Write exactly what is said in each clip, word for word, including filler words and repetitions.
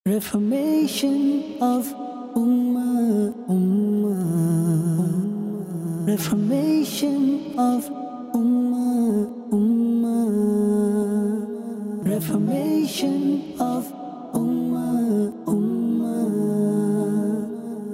Reformation of Ummah, Ummah. Reformation of Ummah, Ummah. Reformation of Ummah, Ummah.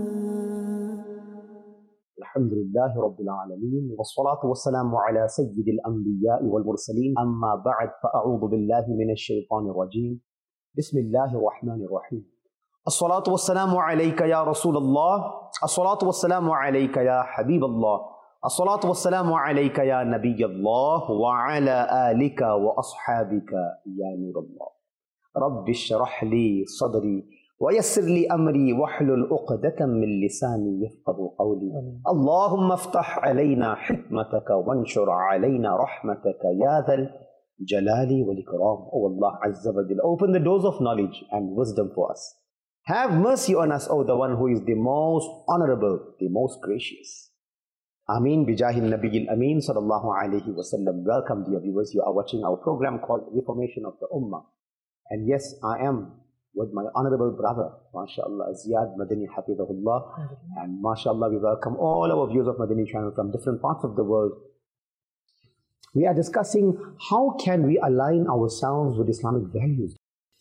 Alhamdulillahi Rabbil Alameen. Wassalatu wassalamu ala Sayyidil Anbiya'i wal Mursaleen. Amma ba'd, fa'a'udhu billahi minash shaitanir rajim. Bismillahir Rahmanir Rahim. As-salatu wassalamu alayka ya Rasulullah. As-salatu wassalamu alayka ya Habiballah. As-salatu wassalamu alayka ya Nabiyallah. Wa ala alika wa ashabika ya Nurullah. Rabbi shrah li sadri wa yassir li amri wahlul uqdatan min lisani yafqahu qawli. Allahumma iftah alayna hikmataka wanshur alayna rahmataka ya dhal Jalali wal Ikram. O Allah Azza wa Jal, open the doors of knowledge and wisdom for us. Have mercy on us, O the one who is the most honorable, the most gracious. Ameen bijahil Nabiyil Ameen sallallahu alayhi wa sallam. Welcome, dear viewers. You are watching our program called Reformation of the Ummah. And yes, I am with my honorable brother, MashaAllah, Ziyad Madani Hafidhahullah. And MashaAllah, we welcome all our viewers of Madani channel from different parts of the world. We are discussing how can we align ourselves with Islamic values.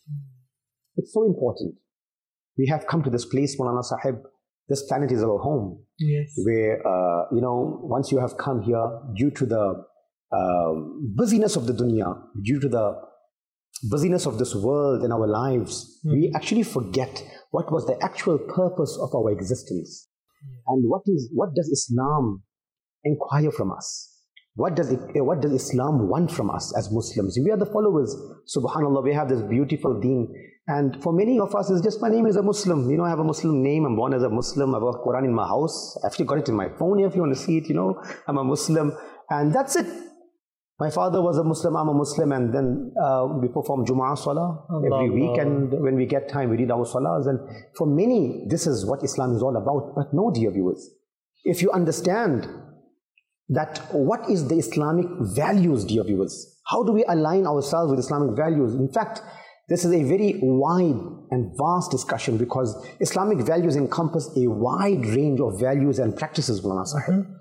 It's so important. We have come to this place, Maulana Sahib, this planet is our home. Yes. Where, uh, you know, once you have come here, due to the uh, busyness of the dunya, due to the busyness of this world and our lives, mm. we actually forget what was the actual purpose of our existence. Mm. And what is what does Islam inquire from us? What does, it, what does Islam want from us as Muslims? We are the followers. Subhanallah, we have this beautiful deen. And for many of us, it's just my name is a Muslim. You know, I have a Muslim name. I'm born as a Muslim. I've got Quran in my house. I've actually got it in my phone here if you want to see it. You know, I'm a Muslim. And that's it. My father was a Muslim. I'm a Muslim. And then uh, we perform Jumu'ah Salah every week. And when we get time, we read our Salahs. And for many, this is what Islam is all about. But no, dear viewers, if you understand that what is the Islamic values, dear viewers? How do we align ourselves with Islamic values? In fact, this is a very wide and vast discussion because Islamic values encompass a wide range of values and practices, Maulana Sahib. Mm-hmm.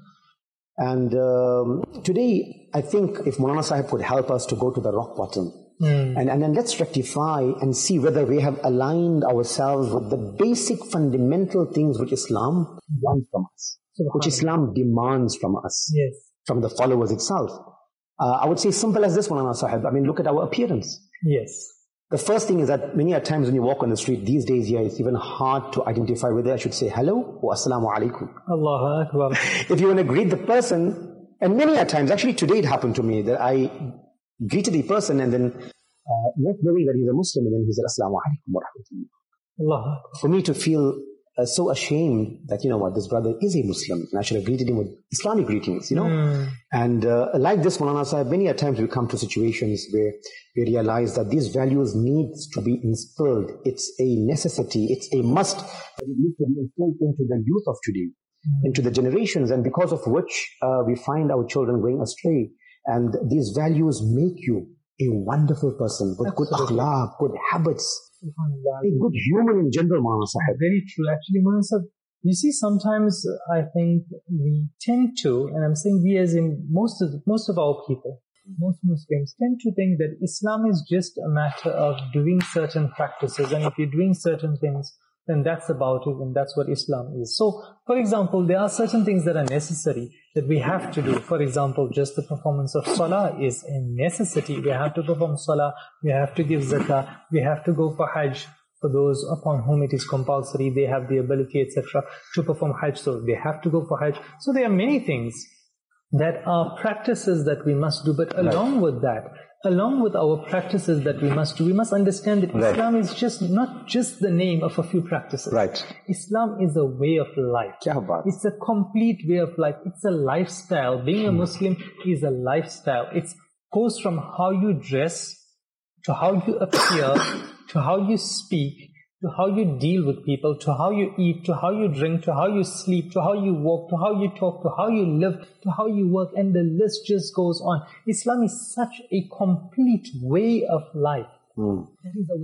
And um, today, I think if Maulana Sahib could help us to go to the rock bottom, mm. and, and then let's rectify and see whether we have aligned ourselves with the basic fundamental things which Islam wants from us, which Islam demands from us, yes. from the followers itself. Uh, I would say simple as this, Maulana Sahib. I mean, look at our appearance. Yes. The first thing is that many a times when you walk on the street these days, yeah, it's even hard to identify whether I should say hello or assalamu alaikum. Allahu Akbar. If you want to greet the person, and many a times, actually today it happened to me that I greeted the person and then uh, not knowing that he's a Muslim, and then he said assalamu alaikum wa rahmatullah. Allahu Akbar. For me to feel Uh, so ashamed that, you know what, this brother is a Muslim and I should have greeted him with Islamic greetings, you know. Mm. And uh, like this, Maulana Sahib, many a times we come to situations where we realize that these values needs to be instilled. It's a necessity, it's a must, that it needs to be instilled into the youth of today, mm. into the generations, and because of which uh, we find our children going astray. And these values make you a wonderful person with Absolutely. good akhlaq, good habits. A good human in general, Maulana Sahib. Very true. Actually, Maulana Sahib, you see, sometimes I think we tend to, and I'm saying we as in most of, most of our people, most Muslims tend to think that Islam is just a matter of doing certain practices, and if you're doing certain things, then that's about it, and that's what Islam is. So, for example, there are certain things that are necessary that we have to do. For example, just the performance of Salah is a necessity. We have to perform Salah, we have to give Zakah, we have to go for Hajj. For those upon whom it is compulsory, they have the ability, et cetera, to perform Hajj, so they have to go for Hajj. So there are many things that are practices that we must do, but along right. with that, along with our practices that we must do, we must understand that right. Islam is just not just the name of a few practices. Right. Islam is a way of life. It's a complete way of life. It's a lifestyle. Being a Muslim is a lifestyle. It goes from how you dress, to how you appear, to how you speak, to how you deal with people, to how you eat, to how you drink, to how you sleep, to how you walk, to how you talk, to how you live, to how you work, and the list just goes on. Islam is such a complete way of life. Mm. That is our deen.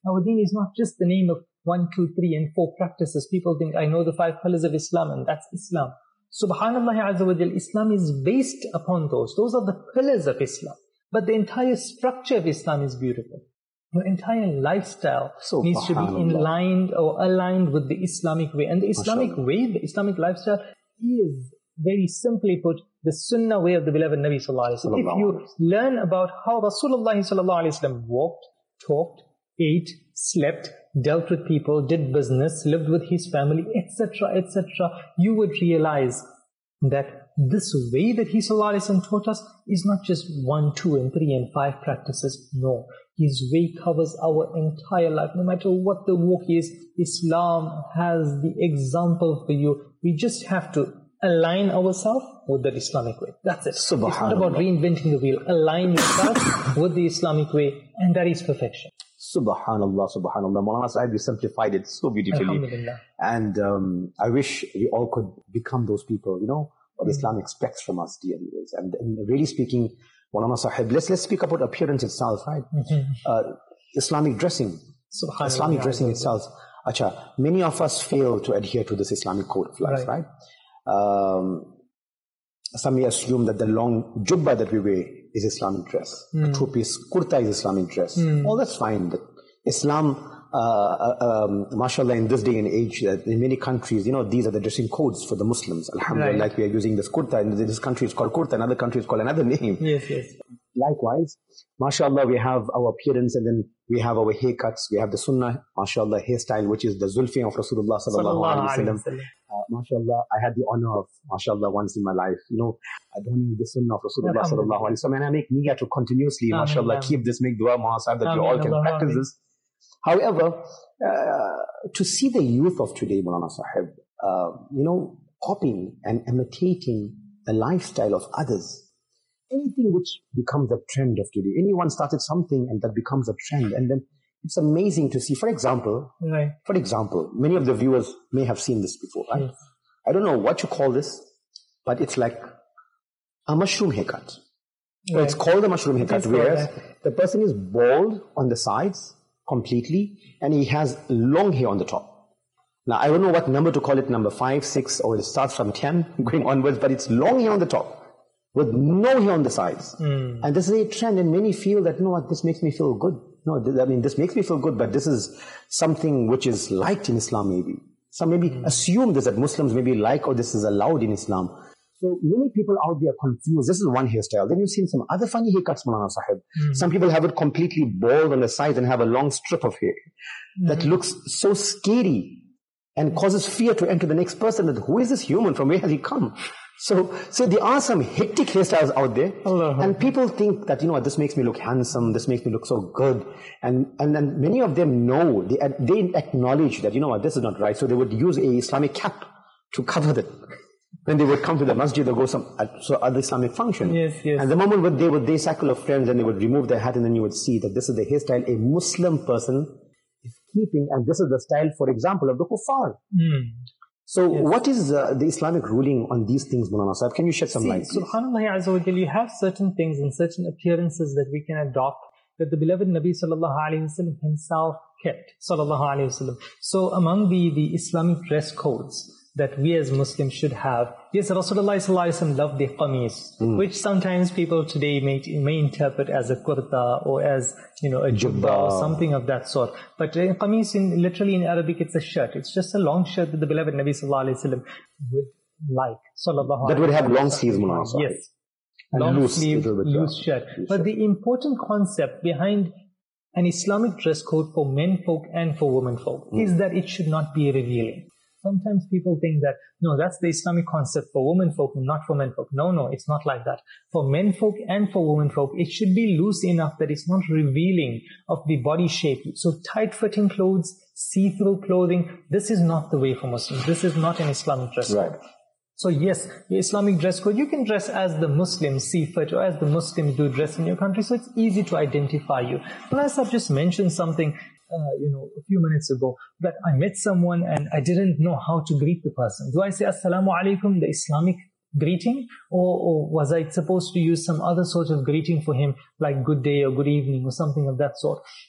Our deen is not just the name of one, two, three, and four practices. People think, I know the five pillars of Islam, and that's Islam. Subhanallah Azza wa Jal, Islam is based upon those. Those are the pillars of Islam. But the entire structure of Islam is beautiful. Your entire lifestyle needs to be in line or aligned with the Islamic way. And the Islamic way, the Islamic lifestyle is, very simply put, the Sunnah way of the beloved Nabi Sallallahu Alaihi Wasallam. If you learn about how Rasulullah Sallallahu Alaihi Wasallam walked, talked, ate, slept, dealt with people, did business, lived with his family, et cetera, et cetera, you would realize that this way that he Sallallahu Alaihi Wasallam taught us is not just one, two, and three, and five practices. No. His way covers our entire life. No matter what the walk is, Islam has the example for you. We just have to align ourselves with the Islamic way. That's it. It's not about reinventing the wheel. Align yourself with the Islamic way, and that is perfection. Subhanallah, Subhanallah. Maulana Sahib, you simplified it so beautifully. And um, I wish we all could become those people, you know, what mm-hmm. Islam expects from us, dear viewers. And, and really speaking, Maulana Sahib, let's, let's speak about appearance itself, right? Mm-hmm. Uh, Islamic dressing. Islamic dressing itself. Acha, many of us fail to adhere to this Islamic code of life, right? right? Um, some may assume that the long jubba that we wear is Islamic dress. Mm. The two-piece kurta is Islamic dress. Mm. All that's fine. But Islam, uh, uh, um, mashallah, in this day and age, uh, in many countries, you know, these are the dressing codes for the Muslims. Alhamdulillah, right. Like we are using this kurta, and this country is called kurta, another country is called another name. Yes, yes. Likewise, mashallah, we have our appearance, and then we have our haircuts. We have the sunnah, mashallah, hairstyle, which is the zulfi of Rasulullah sallallahu alaihi wasallam. Uh, mashallah, I had the honor of, mashallah, once in my life, you know, adorning the sunnah of Rasulullah sallallahu alaihi wasallam. And I make niyyah to continuously, mashallah, keep this, make dua, mahasab, that you all can practice this. However, uh, to see the youth of today, Maulana Sahib, uh, you know, copying and imitating the lifestyle of others, anything which becomes a trend of today. Anyone started something and that becomes a trend. And then it's amazing to see, for example, right. for example, many of the viewers may have seen this before, right? Yes. I don't know what you call this, but it's like a mushroom haircut. Right. So it's called a mushroom haircut, whereas the person is bald on the sides completely and he has long hair on the top. Now, I don't know what number to call it, number five, six, or it starts from ten going onwards, but it's long hair on the top with no hair on the sides. Mm. And this is a trend, and many feel that, you know what, this makes me feel good. No, th- I mean, this makes me feel good, but this is something which is liked in Islam maybe. Some maybe mm. assume this, that Muslims maybe like, or this is allowed in Islam. So many people out there are confused. This is one hairstyle. Then you've seen some other funny haircuts, Maulana Sahib. Mm. Some people have it completely bald on the sides and have a long strip of hair mm. that looks so scary and causes fear to enter the next person. That who is this human? From where has he come? So, so there are some hectic hairstyles out there, Allah. And people think that, you know what, this makes me look handsome, this makes me look so good, and and then many of them know, they they acknowledge that, you know what, this is not right, so they would use a Islamic cap to cover that. Then they would come to the masjid or go some so other Islamic function. Yes, yes. And the moment when they would, they circle of friends, and they would remove their hat, and then you would see that this is the hairstyle a Muslim person is keeping, and this is the style, for example, of the kuffar. Mm. So yes. What is uh, the Islamic ruling on these things, Maulana Sahib? Can you shed some See, light? Subhanallah Azza wa Jal, you have certain things and certain appearances that we can adopt that the beloved Nabi sallallahu alayhi wasallam himself kept, sallallahu alayhi wasallam. So among the, the Islamic dress codes that we as Muslims should have, yes, Rasulullah sallallahu alayhi wasallam loved the qamis, mm. which sometimes people today may, may interpret as a kurta or as, you know, a jubba or something of that sort. But uh, qamis, in, literally in Arabic, it's a shirt. It's just a long shirt that the beloved Nabi sallallahu alayhi wasallam would like, sallallahu That would have long sleeves, Maulana. Yes. Long loose, sleeve, loose shirt. Loose but shirt. The important concept behind an Islamic dress code for men folk and for women folk mm. is that it should not be revealing. Sometimes people think that, no, that's the Islamic concept for women folk and not for men folk. No, no, it's not like that. For men folk and for women folk, it should be loose enough that it's not revealing of the body shape. So tight-fitting clothes, see-through clothing, this is not the way for Muslims. This is not an Islamic dress code. Right. So yes, the Islamic dress code, you can dress as the Muslims see fit or as the Muslims do dress in your country. So it's easy to identify you. Plus, I've just mentioned something Uh, you know, a few minutes ago, that I met someone and I didn't know how to greet the person. Do I say Assalamu alaikum, the Islamic greeting, or, or was I supposed to use some other sort of greeting for him, like good day or good evening or something of that sort?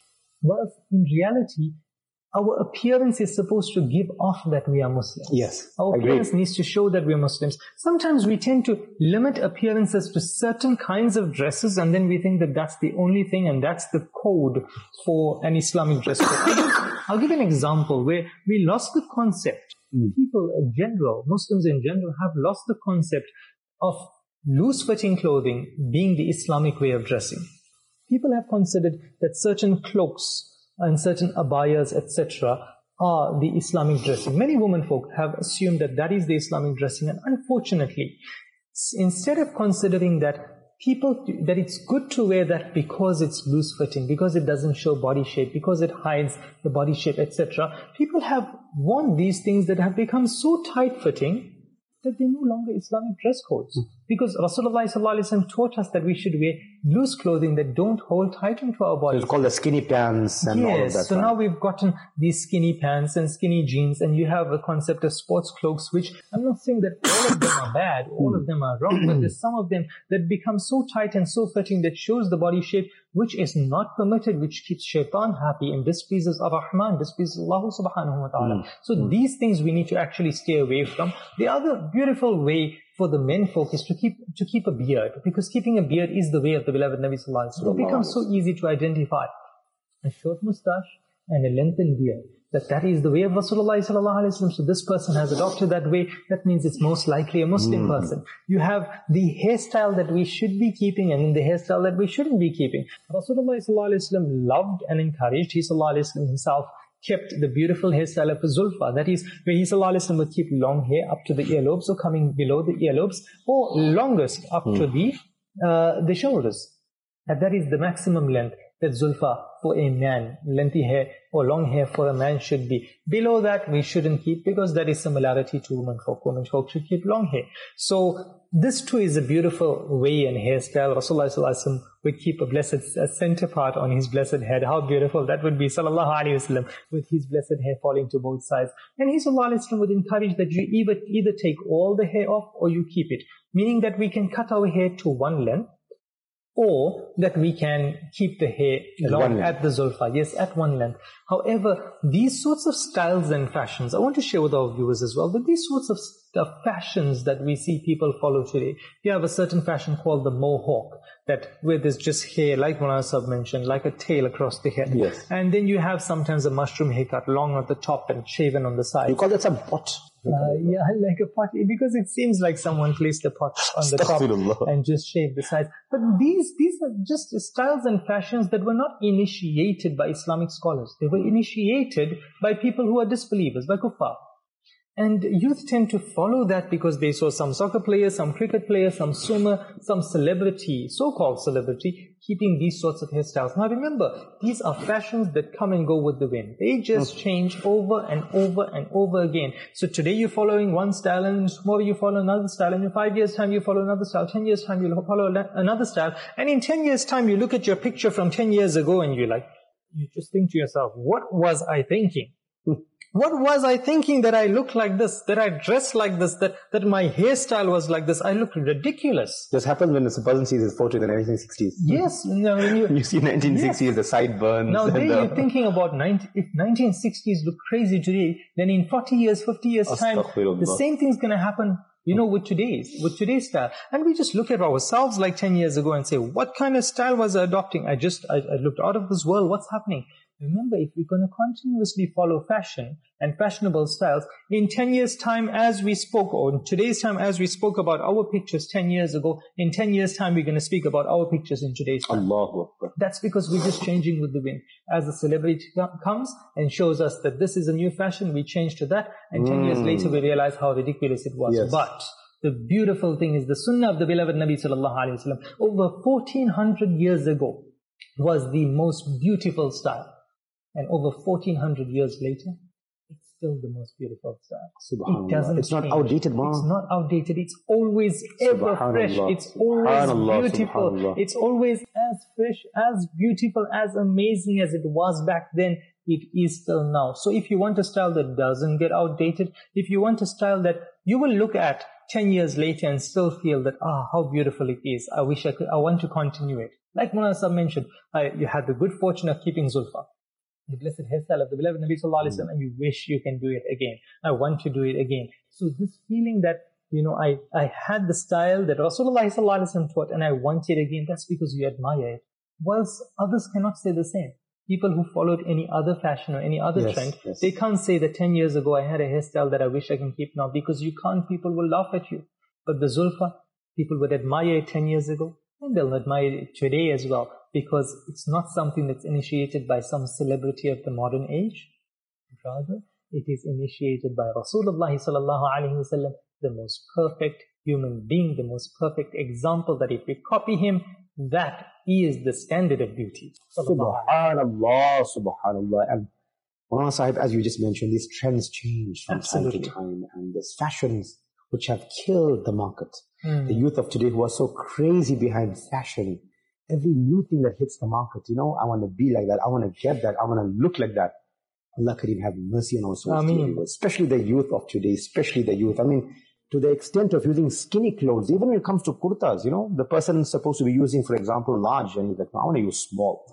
Whilst in reality, our appearance is supposed to give off that we are Muslims. Yes, Our agreed. appearance needs to show that we are Muslims. Sometimes we tend to limit appearances to certain kinds of dresses, and then we think that that's the only thing and that's the code for an Islamic dress code. I'll give, I'll give an example where we lost the concept. Mm. People in general, Muslims in general, have lost the concept of loose-fitting clothing being the Islamic way of dressing. People have considered that certain cloaks and certain abayas, et cetera, are the Islamic dressing. Many women folk have assumed that that is the Islamic dressing, and unfortunately, instead of considering that people that it's good to wear that because it's loose-fitting, because it doesn't show body shape, because it hides the body shape, et cetera, people have worn these things that have become so tight-fitting that they're no longer Islamic dress codes. Mm. Because Rasulullah sallallahu alaihi wasallam taught us that we should wear loose clothing that don't hold tight into our bodies. So it's called the skinny pants and yes, all of that. Yes, so right? now we've gotten these skinny pants and skinny jeans, and you have a concept of sports cloaks, which I'm not saying that all of them are bad, all of them are wrong, but there's some of them that become so tight and so fitting that shows the body shape, which is not permitted, which keeps shaitan happy and displeases Ar-Rahman, displeases Allah subhanahu wa ta'ala. Mm. So mm. these things we need to actually stay away from. The other beautiful way for the men folk is to keep to keep a beard, because keeping a beard is the way of the beloved Nabi sallallahu alaihi wasallam. It becomes so easy to identify a short moustache and a lengthened beard, that that is the way of Rasulullah sallallahu alaihi wasallam. So this person has adopted that way. That means it's most likely a Muslim mm. person. You have the hairstyle that we should be keeping and the hairstyle that we shouldn't be keeping. Rasulullah sallallahu alaihi wasallam loved and encouraged. He sallallahu alaihi wasallam himself kept the beautiful hairstyle of Zulfa. That is, where he sallallahu alaihi wasallam would keep long hair up to the earlobes or coming below the earlobes, or longest up mm. to the uh, the shoulders. And that is the maximum length that Zulfa for a man, lengthy hair or long hair for a man should be. Below that we shouldn't keep, because that is similarity to women folk. Women folk should keep long hair. So this too is a beautiful way and hairstyle. Rasulullah sallallahu alaihi wasallam would keep a blessed a center part on his blessed head. How beautiful that would be, sallallahu alaihi wasallam, with his blessed hair falling to both sides. And he sallallahu alaihi wasallam would encourage that you either, either take all the hair off or you keep it. Meaning that we can cut our hair to one length, or that we can keep the hair long at the zulfa. Yes, at one length. However, these sorts of styles and fashions, I want to share with our viewers as well, that these sorts of uh, fashions that we see people follow today, you have a certain fashion called the mohawk, that where there's just hair, like Mulana Sahib mentioned, like a tail across the head. Yes. And then you have sometimes a mushroom haircut, long at the top and shaven on the side. You call that some pot? Uh, yeah, like a pot, because it seems like someone placed a pot on the top and just shaved the sides. But these these are just styles and fashions that were not initiated by Islamic scholars. They were initiated by people who are disbelievers, by kuffar. And youth tend to follow that because they saw some soccer players, some cricket players, some swimmer, some celebrity, so-called celebrity, keeping these sorts of hairstyles. Now remember, these are fashions that come and go with the wind. They just change over and over and over again. So today you're following one style, and tomorrow you follow another style, and in five years' time you follow another style, ten years' time you follow another style, and in ten years' time you look at your picture from ten years ago and you're like, you just think to yourself, what was I thinking? What was I thinking that I look like this, that I dress like this, that, that my hairstyle was like this? I look ridiculous. This happens when a person sees his photo in the nineteen sixties. Yes. No, when you, you see nineteen sixties, yes. The sideburns. Now then the... you're thinking about, ninety, if nineteen sixties look crazy today, then in forty years, fifty years time, the same thing's going to happen, you know, with today's, with today's style. And we just look at ourselves like ten years ago and say, what kind of style was I adopting? I just, I, I looked out of this world. What's happening? Remember, if we're going to continuously follow fashion and fashionable styles, in ten years' time as we spoke, or in today's time as we spoke about our pictures ten years ago, in ten years' time we're going to speak about our pictures in today's time. Allahu Akbar. That's because we're just changing with the wind. As the celebrity comes and shows us that this is a new fashion, we change to that, and ten mm. years later we realize how ridiculous it was. Yes. But the beautiful thing is the sunnah of the beloved Nabi sallallahu alaihi wasallam over fourteen hundred years ago was the most beautiful style. And over fourteen hundred years later, it's still the most beautiful style. It doesn't It's change. not outdated, man. It's not outdated. It's always ever fresh. It's always beautiful. It's always as fresh, as beautiful, as amazing as it was back then. It is still now. So if you want a style that doesn't get outdated, if you want a style that you will look at ten years later and still feel that, ah, how beautiful it is. I wish I could, I want to continue it. Like Mulana Sahib mentioned, I, you had the good fortune of keeping Zulfa. the blessed hairstyle of the beloved Nabi Sallallahu Alaihi Wasallam, and you wish you can do it again. I want to do it again. So this feeling that, you know, I, I had the style that Rasulullah Sallallahu Alaihi Wasallam taught and I want it again, that's because you admire it. Whilst others cannot say the same. People who followed any other fashion or any other Yes, trend, yes. they can't say that ten years ago I had a hairstyle that I wish I can keep now, because you can't, people will laugh at you. But the Zulfa, people would admire it ten years ago, and they'll admire it today as well, because it's not something that's initiated by some celebrity of the modern age. Rather, it is initiated by Rasulullah sallallahu alaihi wasallam, the most perfect human being, the most perfect example, that if we copy him, that is the standard of beauty. Subhanallah, subhanallah. And Maulana Sahib, as you just mentioned, these trends change from Absolutely. time to time, and there's fashions which have killed the market. Mm. The youth of today who are so crazy behind fashion, every new thing that hits the market, you know, I want to be like that, I want to get that, I want to look like that. Allah Kareem have mercy on our souls, Ameen. especially the youth of today, especially the youth. I mean, to the extent of using skinny clothes, even when it comes to kurtas, you know, the person is supposed to be using, for example, large, and he's like, I want to use small.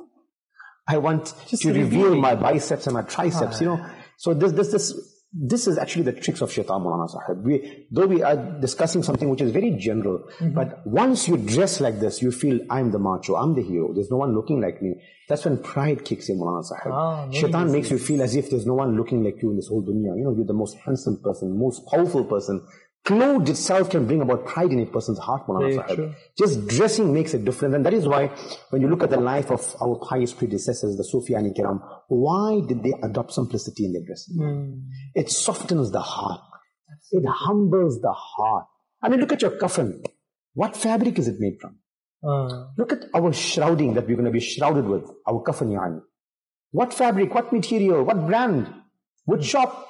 I want Just to reveal revealing. my biceps and my triceps, you know. So this, this, this, this is actually the tricks of shaitan, Maulana Sahib. We, though we are discussing something which is very general, Mm-hmm. but once you dress like this, you feel, I'm the macho, I'm the hero, there's no one looking like me. That's when pride kicks in, Maulana Sahib. Ah, maybe Shaitan this makes you feel as if there's no one looking like you in this whole dunya. You know, you're the most handsome person, most powerful person. Clothes itself can bring about pride in a person's heart, Maulana Very Sahib. true. Just dressing makes a difference. And that is why, when you look at the life of our pious predecessors, the Sufyan Kiram, why did they adopt simplicity in their dressing? Mm. It softens the heart. It humbles the heart. I mean, look at your coffin. What fabric is it made from? Uh, Look at our shrouding that we're going to be shrouded with, our coffin yani. What fabric, what material, what brand, which shop?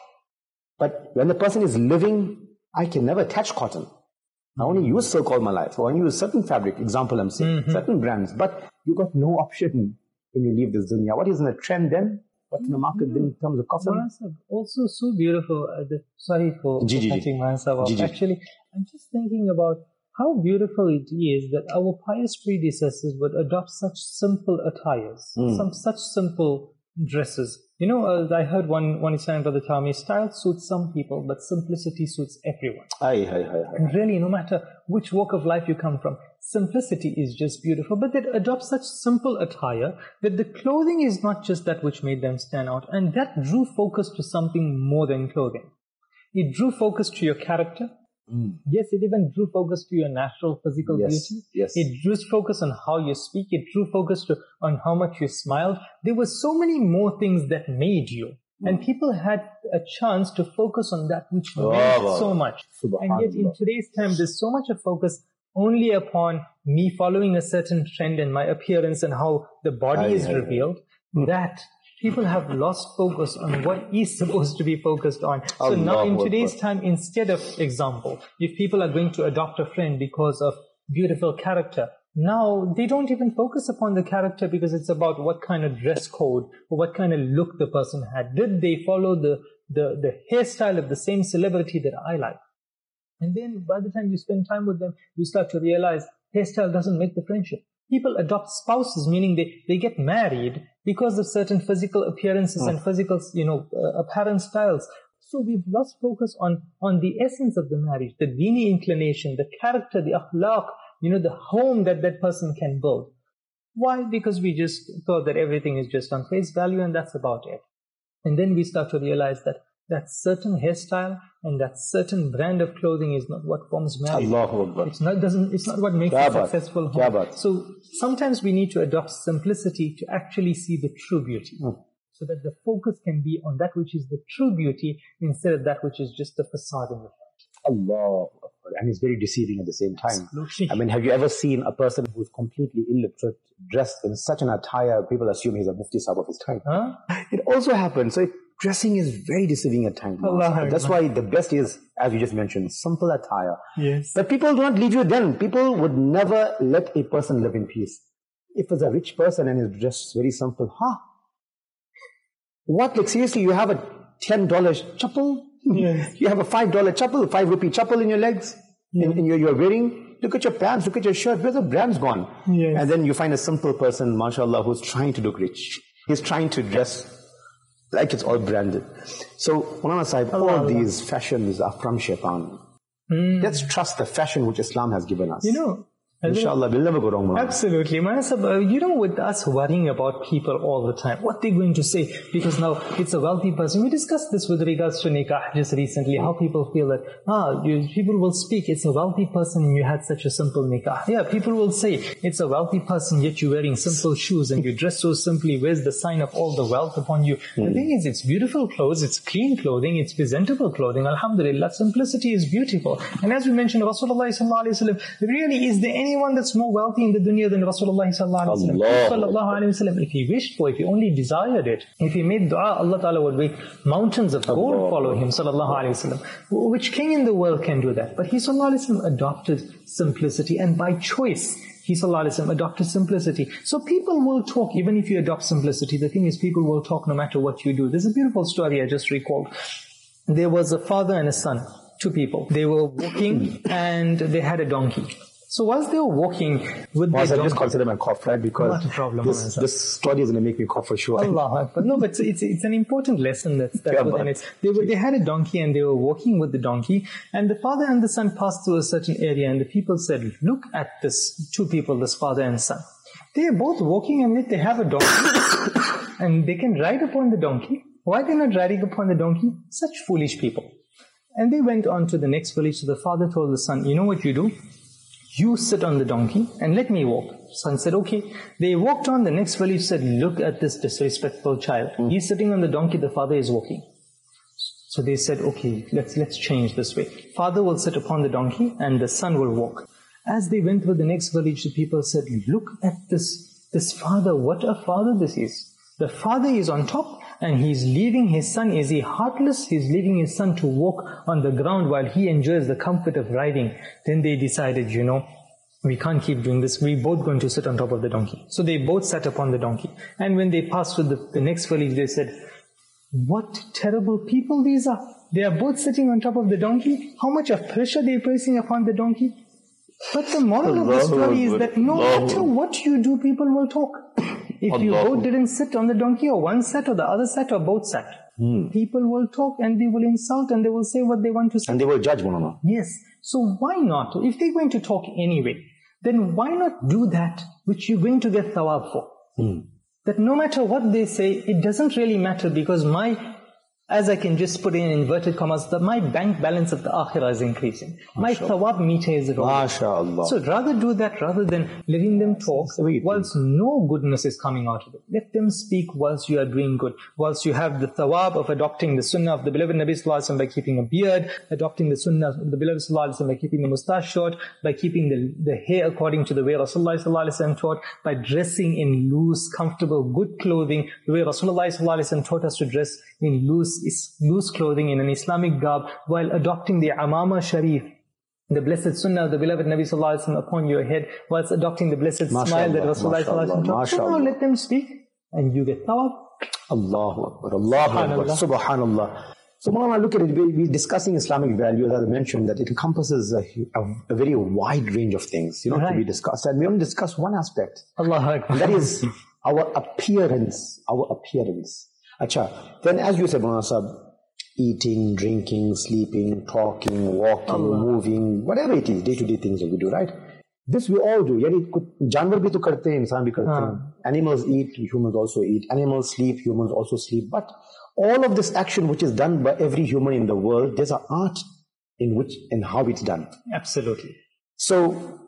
But when the person is living, I can never touch cotton. I only use silk all my life. Or I use certain fabric, example I'm saying, Mhm. certain brands. But you got no option when you leave this dunya. What is in the trend then? What's in the market then in terms of coffin? Maulana Sahib, also so beautiful. Uh, the, sorry for Ji, ji, ji. cutting myself off. Ji, ji. Actually, I'm just thinking about how beautiful it is that our pious predecessors would adopt such simple attires, Mm. some such simple dresses. You know, uh, I heard one one Islamic brother tell me, style suits some people, but simplicity suits everyone. Aye, aye, aye, aye. And really, no matter which walk of life you come from, simplicity is just beautiful. But they adopt such simple attire that the clothing is not just that which made them stand out. And that drew focus to something more than clothing. It drew focus to your character. Mm. Yes, it even drew focus to your natural physical Yes, beauty. yes. It drew focus on how you speak. It drew focus to on how much you smiled. There were so many more things that made you. And people had a chance to focus on that which Oh, meant wow. so much. And yet in Subhanallah. today's time, there's so much of focus only upon me following a certain trend and my appearance and how the body Aye, is aye, aye. revealed, that people have lost focus on what is supposed to be focused on. So now in Allahu today's Akbar. time, instead of example, if people are going to adopt a friend because of beautiful character, now they don't even focus upon the character because it's about what kind of dress code or what kind of look the person had. Did they follow the, the, the hairstyle of the same celebrity that I like? And then by the time you spend time with them, you start to realize hairstyle doesn't make the friendship. People adopt spouses, meaning they, they get married because of certain physical appearances and physical, you know, uh, apparent styles. So we've lost focus on, on the essence of the marriage, the dini inclination, the character, the akhlaq, you know, the home that that person can build. Why? Because we just thought that everything is just on face value and that's about it. And then we start to realize that that certain hairstyle and that certain brand of clothing is not what forms marriage. Allahu Akbar. It's not doesn't. It's not what makes Kya a baat, successful kya home. baat. So sometimes we need to adopt simplicity to actually see the true beauty, Hmm. so that the focus can be on that which is the true beauty instead of that which is just the facade in the front. Allah Akbar. And it's very deceiving at the same time. Absolutely. I mean, have you ever seen a person who's completely illiterate dressed in such an attire? People assume he's a mufti sahib of his time. Huh? It also happens. So it, dressing is very deceiving at times. Allah That's why the best is, as you just mentioned, simple attire. Yes. But people do not leave you then. People would never let a person live in peace. If it's a rich person and is dressed very simple, huh? What? Like seriously, you have a ten dollar chappal? Yes. You have a five dollar chappal, five rupee chappal in your legs? In, in your, you're wearing? Look at your pants, look at your shirt. Where's the brand's gone? Yes. And then you find a simple person, mashallah, who's trying to look rich. He's trying to dress like it's all branded. So, Maulana Sahib, all Allah. these fashions are from shaitan. Mm. Let's trust the fashion which Islam has given us. You know, Inshallah, we'll never go wrong, Maulana. Absolutely. Maulana, you know, with us worrying about people all the time, what they're going to say, because now it's a wealthy person. We discussed this with regards to nikah just recently, how people feel that, ah, you, people will speak, it's a wealthy person and you had such a simple nikah. Yeah, people will say, it's a wealthy person yet you're wearing simple shoes and you dress so simply, where's the sign of all the wealth upon you? Mm. The thing is, it's beautiful clothes, it's clean clothing, it's presentable clothing. Alhamdulillah, simplicity is beautiful. And as we mentioned, Rasulullah sallallahu alayhi wa sallam, really, is there any anyone that's more wealthy in the dunya than Rasulullah sallallahu alaihi wasallam? If he wished for, if he only desired it, if he made dua, Allah Ta'ala would make mountains of gold Allah. follow him sallallahu alaihi wasallam. Which king in the world can do that? But he sallallahu alaihi wasallam adopted simplicity, and by choice, he sallallahu alaihi wasallam adopted simplicity. So people will talk even if you adopt simplicity. The thing is, people will talk no matter what you do. There's a beautiful story I just recalled. There was a father and a son, two people. They were walking and they had a donkey. So whilst they were walking with their donkey... I just consider my cough, right? Because not a problem, this, this story is going to make me cough for sure. Allah Akbar. No, but it's, it's, it's an important lesson that's, that's yeah, within it. They, were, they had a donkey and they were walking with the donkey, and the father and the son passed through a certain area, and the people said, look at this two people, this father and son. They are both walking and yet they have a donkey and they can ride upon the donkey. Why are they not riding upon the donkey? Such foolish people. And they went on to the next village. So the father told the son, you know what you do? You sit on the donkey and let me walk. Son said, okay. They walked on. The next village said, look at this disrespectful child. Mm. He's sitting on the donkey, the father is walking. So they said, okay, let's let's change this way. Father will sit upon the donkey and the son will walk. As they went through the next village, the people said, look at this, this father, what a father this is. The father is on top and he's leaving his son. Is he heartless? He's leaving his son to walk on the ground while he enjoys the comfort of riding. Then they decided, you know, we can't keep doing this. We're both going to sit on top of the donkey. So they both sat upon the donkey. And when they passed through the, the next village, they said, what terrible people these are. They are both sitting on top of the donkey. How much of pressure they are placing upon the donkey. But the moral of the story is that no matter what you do, people will talk. If you both didn't sit on the donkey, or one sat or the other sat or both sat, hmm. people will talk and they will insult and they will say what they want to say. And they will judge one another. Yes. So why not? If they're going to talk anyway, then why not do that which you're going to get thawab for? Hmm. That no matter what they say, it doesn't really matter, because my, as I can just put in inverted commas, that my bank balance of the akhirah is increasing. My thawab meter is growing. So rather do that rather than letting them talk whilst no goodness is coming out of it. Let them speak whilst you are doing good. Whilst you have the thawab of adopting the sunnah of the beloved Nabi Sallallahu Alaihi Wasallam by keeping a beard, adopting the sunnah of the beloved Sallallahu Alaihi Wasallam by keeping the mustache short, by keeping the, the hair according to the way Rasulullah Sallallahu Alaihi Wasallam taught, by dressing in loose, comfortable, good clothing, the way Rasulullah Sallallahu Alaihi Wasallam taught us to dress in loose is loose clothing in an Islamic garb, while adopting the Amama Sharif, the blessed sunnah of the beloved Nabi Sallallahu Alaihi Wasallam upon your head, whilst adopting the blessed Mashallah, smile that Rasulullah Sallallahu Alaihi Wasallam taught. So now let them speak and you get thawab. Allahu Akbar, Allahu Akbar, Subhanallah. So Maulana, look at it, we're discussing Islamic values. As I mentioned, that it encompasses a, a, a very wide range of things, you know, right. to be discussed. And we only discuss one aspect. Allahu Akbar. And that is our appearance, our appearance. Acha, then as you said, Maulana Sahib, eating, drinking, sleeping, talking, walking, Allah. moving, whatever it is, day-to-day things that we do, right? This we all do. Yani, janwar bhi to karte hain, insan bhi karte hain. Animals eat, humans also eat. Animals sleep, humans also sleep. But all of this action which is done by every human in the world, there's an art in which and how it's done. Absolutely. So,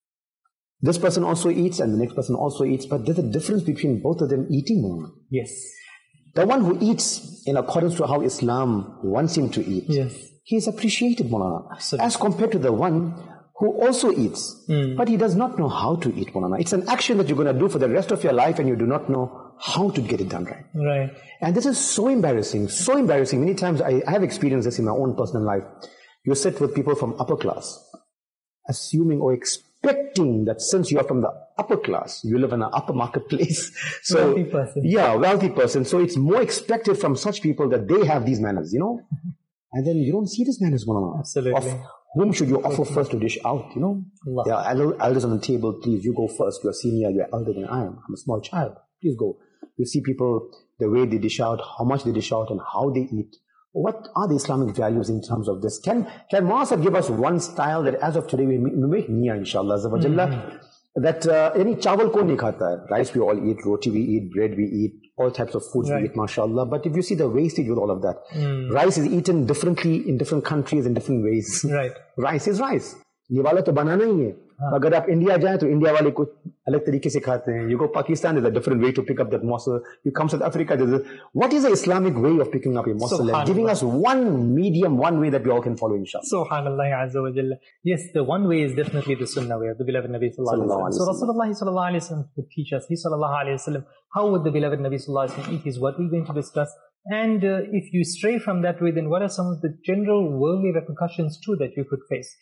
this person also eats and the next person also eats, but there's a difference between both of them eating more. Yes. The one who eats in accordance to how Islam wants him to eat, yes. he is appreciated, Maulana, as compared to the one who also eats, mm. but he does not know how to eat, Maulana. It's an action that you're going to do for the rest of your life and you do not know how to get it done right. Right. And this is so embarrassing, so embarrassing. Many times I, I have experienced this in my own personal life. You sit with people from upper class, assuming or expecting that since you are from the upper class, you live in an upper marketplace. So, wealthy person. Yeah, wealthy person. So it's more expected from such people that they have these manners, you know. And then you don't see these manners, Maulana. Absolutely. Of whom should you offer first to dish out, you know? Allah. There are elders on the table. Please, you go first. You're senior, you're elder than I am. I'm a small child. Please go. You see people, the way they dish out, how much they dish out, and how they eat. What are the Islamic values in terms of this? Can can Muasab give us one style that as of today we make niya, inshallah, mm-hmm. that uh, any chawal ko nahi khata hai. Rice we all eat, roti we eat, bread we eat, all types of foods right. we eat, mashallah. But if you see the wastage with all of that, mm. rice is eaten differently in different countries in different ways. Right. Rice is rice. ये वाला तो बनाना ही है. अगर आप India जाएं तो India वाले कुछ अलग तरीके से खाते हैं. You go Pakistan, there's a different way to pick up that morsel. You come South Africa, there's a, what is the Islamic way of picking up a morsel? And giving us one medium, one way that we all can follow, inshallah. Subhanallah Azza wa Jalla. Yes, the one way is definitely the Sunnah way of the beloved Nabi Sallallahu Alaihi Wasallam. So Rasulullah Sallallahu Alaihi Wasallam would teach us, he Sallallahu Alaihi Wasallam, how would the beloved Nabi Sallallahu Alaihi Wasallam eat is what we're going to discuss. And uh, if you stray from that way, then what are some of the general worldly repercussions too that you could face?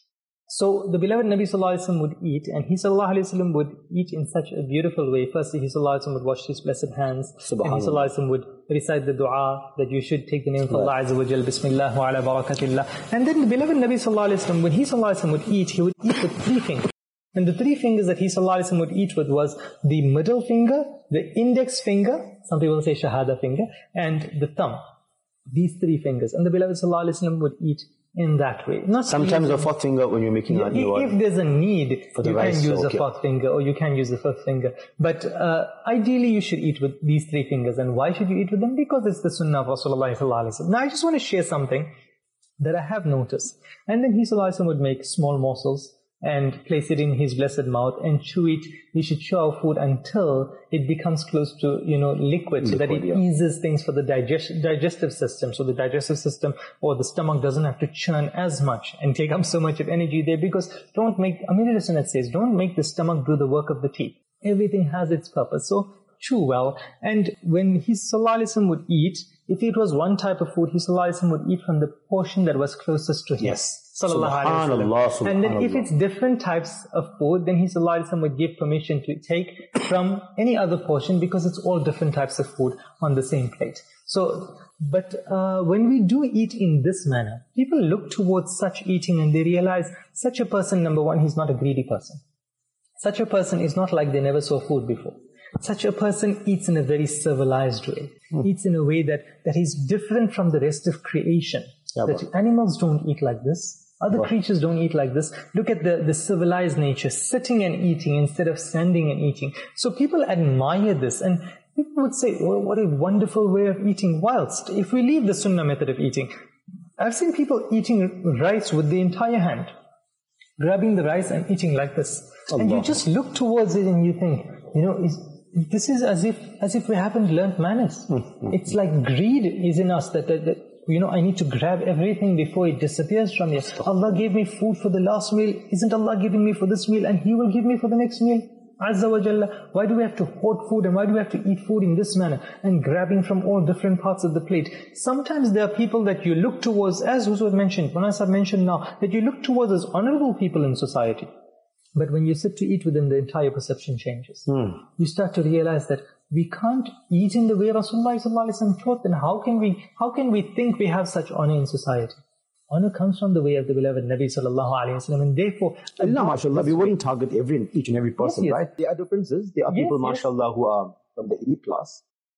So the beloved Nabi Sallallahu Alaihi Wasallam would eat, and he Sallallahu Alaihi Wasallam would eat in such a beautiful way. Firstly, he Sallallahu Alaihi Wasallam would wash his blessed hands, and he Sallallahu Alaihi Wasallam would recite the dua that you should take the name of Allah Azza wa Jal, Bismillah wa ala barakatillah. And then the beloved Nabi Sallallahu Alaihi Wasallam, when he Sallallahu Alaihi Wasallam would eat, he would eat with three fingers. And the three fingers that he Sallallahu Alaihi Wasallam would eat with was the middle finger, the index finger, some people say shahada finger, and the thumb. These three fingers. And the beloved Sallallahu Alaihi Wasallam would eat in that way. Not sometimes a fourth finger when you're making yeah, a new If there's a need, for the you rice, can use okay. a fourth finger or you can use the fifth finger. But uh, ideally you should eat with these three fingers. And why should you eat with them? Because it's the sunnah of Rasulullah Sallallahu Alaihi Wasallam. Now I just want to share something that I have noticed. And then he Sallallahu Alaihi Wasallam would make small morsels and place it in his blessed mouth and chew it. We should chew our food until it becomes close to, you know, liquid, liquid so that it yeah. eases things for the digest, digestive system. So the digestive system or the stomach doesn't have to churn as much and take up so much of energy there, because don't make, Amir Sunnat says, don't make the stomach do the work of the teeth. Everything has its purpose. So chew well. And when he Sallallahu Alaihi Wasallam would eat, if it was one type of food, he Sallallahu Alaihi Wasallam would eat from the portion that was closest to him. Yes. Sallallahu Alaihi Wasallam. And then if it's different types of food, then he Sallallahu Alaihi Wasallam would give permission to take from any other portion, because it's all different types of food on the same plate. So, but uh, when we do eat in this manner, people look towards such eating and they realize such a person, number one, he's not a greedy person. Such a person is not like they never saw food before. Such a person eats in a very civilized way. Mm. Eats in a way that, that is different from the rest of creation. Yeah, that animals don't eat like this. Other wow. creatures don't eat like this. Look at the, the civilized nature, sitting and eating instead of standing and eating. So people admire this, and people would say, oh, what a wonderful way of eating. Whilst, if we leave the sunnah method of eating, I've seen people eating rice with the entire hand, grabbing the rice and eating like this. Allah. And you just look towards it and you think, you know, is, this is as if as if we haven't learned manners. Mm-hmm. It's like greed is in us that, that, that, you know, I need to grab everything before it disappears from me. Allah gave me food for the last meal. Isn't Allah giving me for this meal? And He will give me for the next meal. Azza wa Jalla. Why do we have to hoard food, and why do we have to eat food in this manner and grabbing from all different parts of the plate? Sometimes there are people that you look towards, as Huzur mentioned, Manas have mentioned now, that you look towards as honorable people in society. But when you sit to eat with them, the entire perception changes. Hmm. You start to realize that we can't eat in the way Rasulullah sallallahu alaihi wasallam taught. Then how can we, how can we think we have such honor in society? Honor comes from the way of the beloved Nabi sallallahu alaihi wasallam, and therefore, Allah, mashallah, we wouldn't target every, each and every person, yes, yes. right? There are differences. There are yes, people, yes. mashallah, who are from the elite class.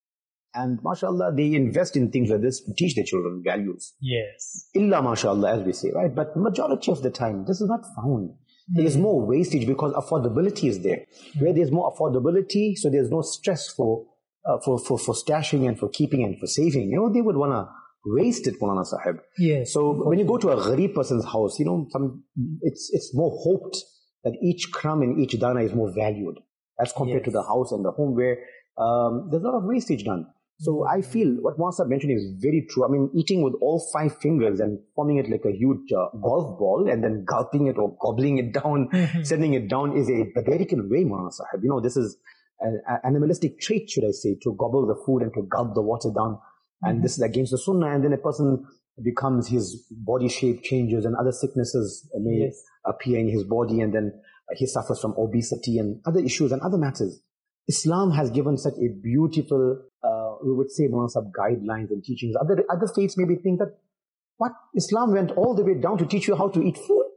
And mashallah, they invest in things like this to teach their children values. Yes. Illa mashallah, as we say, right? But majority of the time, this is not found. There is more wastage because affordability is there. Where there's more affordability, so there's no stress for uh, for, for for stashing and for keeping and for saving. You know, they would want to waste it, Maulana Sahib. Yes. So when you go to a gharib person's house, you know, some it's it's more hoped that each crumb and each dana is more valued as compared yes. to the house and the home where um, there's a lot of wastage done. So I feel what Muasab mentioned is very true. I mean, eating with all five fingers and forming it like a huge uh, golf ball and then gulping it or gobbling it down, mm-hmm. sending it down is a barbarical way, Maulana Sahib. You know, this is an animalistic trait, should I say, to gobble the food and to gulp the water down. And mm-hmm. this is against the sunnah. And then a person becomes, his body shape changes and other sicknesses may yes. appear in his body, and then he suffers from obesity and other issues and other matters. Islam has given such a beautiful, uh, we would say, some guidelines and teachings. Other other faiths maybe think that, what? Islam went all the way down to teach you how to eat food?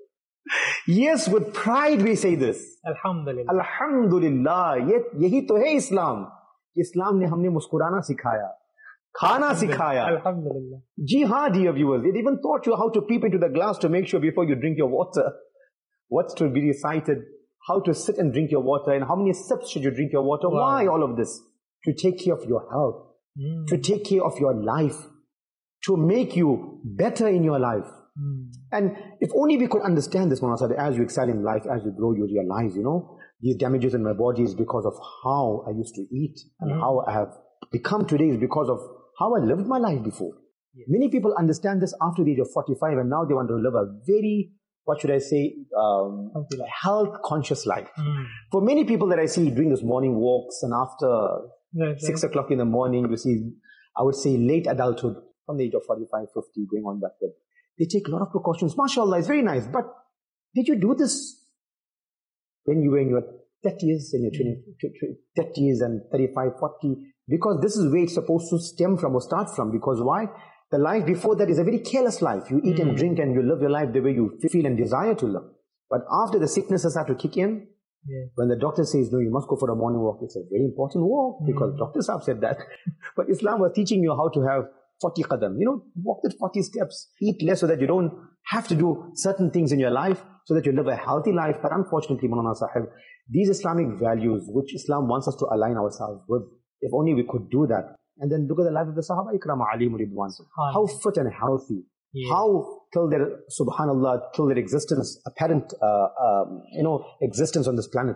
Yes, with pride we say this. Alhamdulillah. Alhamdulillah. Yet, yahi to hai Islam. इस्लाम ने हमने मुस्कुराना सिखाया, खाना सिखाया. Alhamdulillah. Ji haan, dear viewers, it even taught you how to peep into the glass to make sure before you drink your water what's to be recited, how to sit and drink your water, and how many sips should you drink your water. Wow. Why all of this? To take care of your health, Mm. to take care of your life, to make you better in your life. Mm. And if only we could understand this, Mawlana Sahib, as you excel in life, as you grow, you realize, you know, these damages in my body is because of how I used to eat, and Mm. how I have become today is because of how I lived my life before. Yes. Many people understand this after the age of forty-five, and now they want to live a very, what should I say, um, health conscious life. Mm. For many people that I see doing this morning walks, and after Right, six right. o'clock in the morning, you see, I would say late adulthood, from the age of forty-five, fifty, going on backward. They take a lot of precautions. MashaAllah, it's very nice. But did you do this when you were in your thirties, and your twenty, thirties and thirty-five, forty? Because this is where it's supposed to stem from or start from. Because why? The life before that is a very careless life. You eat Mm. and drink and you live your life the way you feel and desire to live. But after the sicknesses start to kick in, Yeah. when the doctor says, no, you must go for a morning walk, it's a very important walk, because Mm. doctors have said that. But Islam was teaching you how to have forty qadam. You know, walk with forty steps, eat less so that you don't have to do certain things in your life, so that you live a healthy life. But unfortunately, Mawlana Sahib, these Islamic values, which Islam wants us to align ourselves with, if only we could do that. And then look at the life of the Sahaba Ikram alayhim ridwan. How fit and healthy. Yeah. How till their, subhanallah, till their existence, apparent, uh, um, you know, existence on this planet,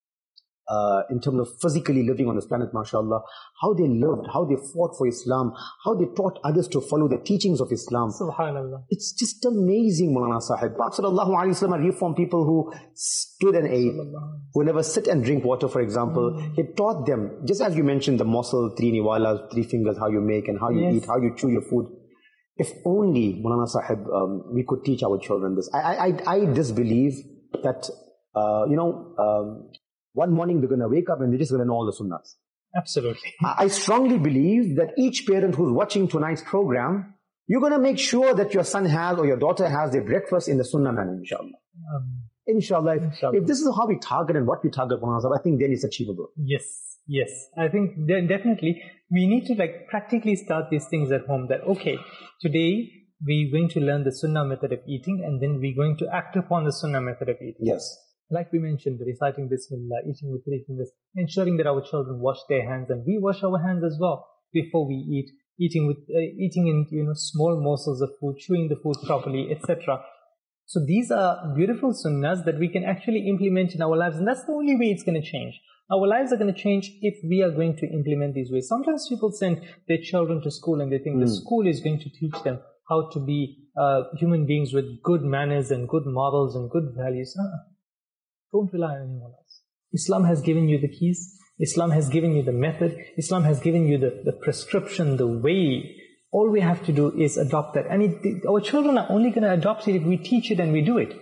uh, in terms of physically living on this planet, mashallah, how they lived, how they fought for Islam, how they taught others to follow the teachings of Islam. Subhanallah. It's just amazing, Mawlana Sahib. Prophet sallallahu alaihi wasallam are reformed people who stood and ate, who never sit and drink water, for example. Mm. He taught them, just as you mentioned, the mossel, three niwalas, three fingers, how you make and how you Yes. eat, how you chew your food. If only, Mawlana Sahib, um, we could teach our children this. I, I, I, I disbelieve that, uh, you know, um, one morning we're going to wake up and they're just going to know all the sunnahs. Absolutely. I I strongly believe that each parent who's watching tonight's program, you're going to make sure that your son has or your daughter has their breakfast in the sunnah manner, inshallah. Um, Inshallah. If, Inshallah. if this is how we target and what we target, Mawlana Sahib, I think then it's achievable. Yes, yes. I think de- definitely we need to like practically start these things at home. That okay, today we're going to learn the Sunnah method of eating, and then we're going to act upon the Sunnah method of eating. Yes. Like we mentioned, reciting Bismillah, eating with three fingers, ensuring that our children wash their hands, and we wash our hands as well before we eat. Eating with uh, eating in you know small morsels of food, chewing the food properly, et cetera. So these are beautiful sunnahs that we can actually implement in our lives, and that's the only way it's going to change. Our lives are going to change if we are going to implement these ways. Sometimes people send their children to school and they think Mm. the school is going to teach them how to be uh, human beings with good manners and good morals and good values. Uh-uh. Don't rely on anyone else. Islam has given you the keys. Islam has given you the method. Islam has given you the, the prescription, the way. All we have to do is adopt that. And it, our children are only going to adopt it if we teach it and we do it.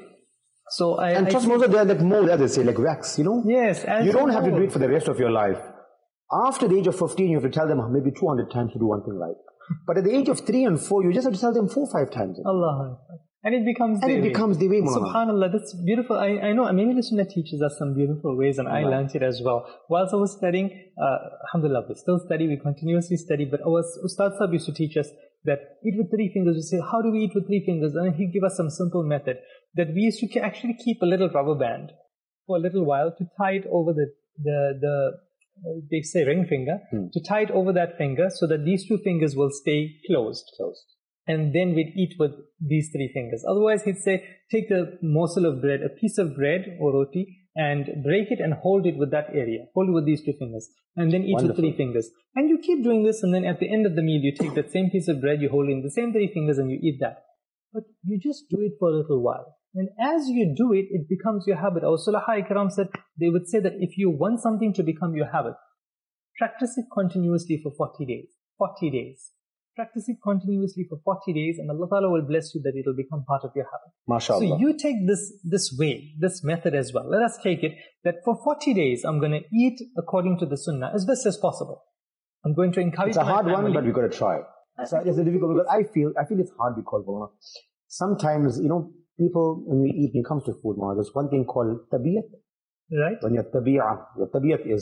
So I, And I trust think- me, they're like mold, as they say, like wax, you know? Yes. as You don't have to know. do it for the rest of your life. After the age of fifteen, you have to tell them maybe two hundred times to do one thing right. But at the age of three and four, you just have to tell them four or five times. Allah. And it becomes And the it way. becomes the way, Mawlana. Subhanallah, that's beautiful. I, I know maybe the Sunnah teaches us some beautiful ways, and I Right. learned it as well. Whilst I was studying, uh, alhamdulillah, we still study, we continuously study, but our Ustad Sahib used to teach us that eat with three fingers. We say, how do we eat with three fingers? And he'd give us some simple method that we used to ca- actually keep a little rubber band for a little while to tie it over the, the, the uh, they say ring finger, Hmm. to tie it over that finger so that these two fingers will stay closed. Closed. And then we'd eat with these three fingers. Otherwise, he'd say, take a morsel of bread, a piece of bread or roti, and break it and hold it with that area. Hold it with these two fingers. And then eat with Wonderful. three fingers. And you keep doing this, and then at the end of the meal, you take that same piece of bread, you hold it in the same three fingers, and you eat that. But you just do it for a little while. And as you do it, it becomes your habit. Our Sulaha Ikram said, they would say that if you want something to become your habit, practice it continuously for forty days. forty days. Practice it continuously for forty days, and Allah Ta'ala will bless you that it will become part of your habit. MashaAllah. So you take this, this way, this method as well. Let us take it that for forty days, I'm going to eat according to the Sunnah as best as possible. I'm going to encourage It's a my hard one, family. but we've got to try. It's, a, it's a difficult because I feel I feel it's hard because Mawlana, sometimes, you know, people, when we eat, when it comes to food, Mawlana, there's one thing called tabiyat. Right? When your tabiyah, your tabiyat is